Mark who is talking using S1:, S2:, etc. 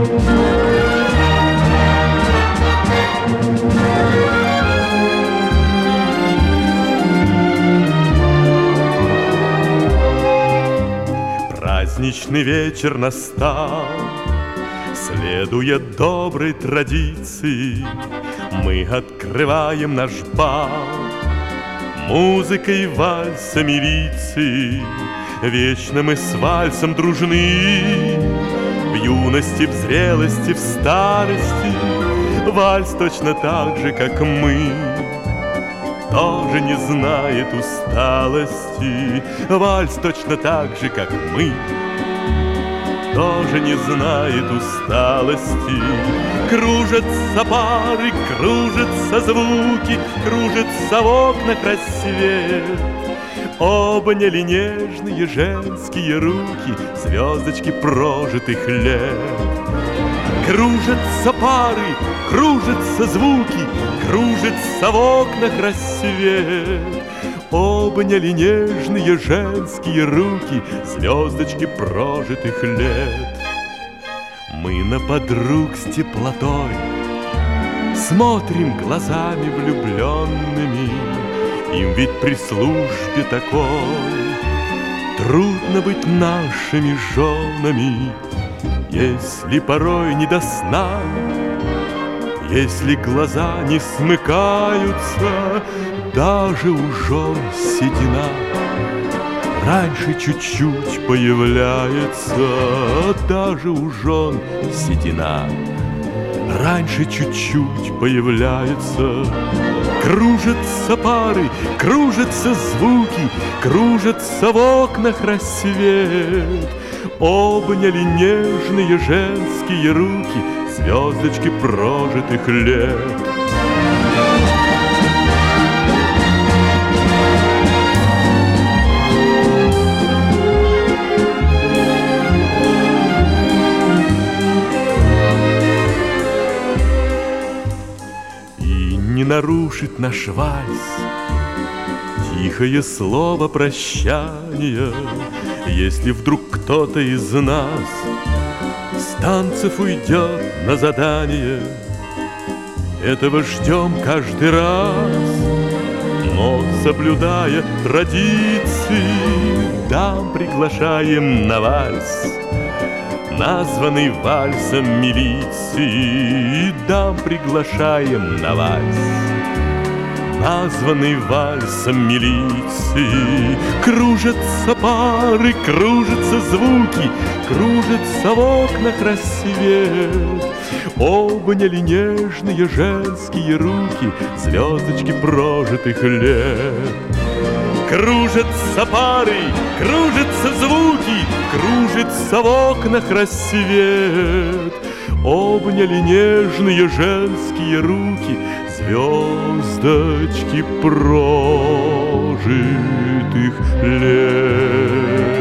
S1: Праздничный вечер настал, следуя доброй традиции, мы открываем наш бал музыкой вальса милиции. Вечно мы с вальсом дружны, в юности, в зрелости, в старости. Вальс точно так же, как мы, тоже не знает усталости. Вальс точно так же, как мы, тоже не знает усталости. Кружатся пары, кружатся звуки, кружатся в окнах рассвет. Обняли нежные женские руки звездочки прожитых лет. Кружатся пары, кружатся звуки, кружится в окнах рассвет. Обняли нежные женские руки звездочки прожитых лет. Мы на подруг с теплотой смотрим глазами влюбленными. Им ведь при службе такой трудно быть нашими женами. Если порой не до сна, если глаза не смыкаются, даже у жен седина раньше чуть-чуть появляется. Даже у жен седина раньше чуть-чуть появляется. Кружатся пары, кружатся звуки, кружатся в окнах рассвет. Обняли нежные женские руки звездочки прожитых лет. И не нарушит наш вальс тихое слово прощания, если вдруг кто-то из нас с танцев уйдет на задание. Этого ждем каждый раз, но, соблюдая традиции, дам приглашаем на вальс, названный вальсом милиции. Дам приглашаем на вальс, названный вальсом милиции. Кружатся пары, кружатся звуки, кружатся в окнах рассвет. Обняли нежные женские руки звездочки прожитых лет. Кружатся пары, кружатся звуки, кружится в окнах рассвет. Обняли нежные женские руки звездочки прожитых лет.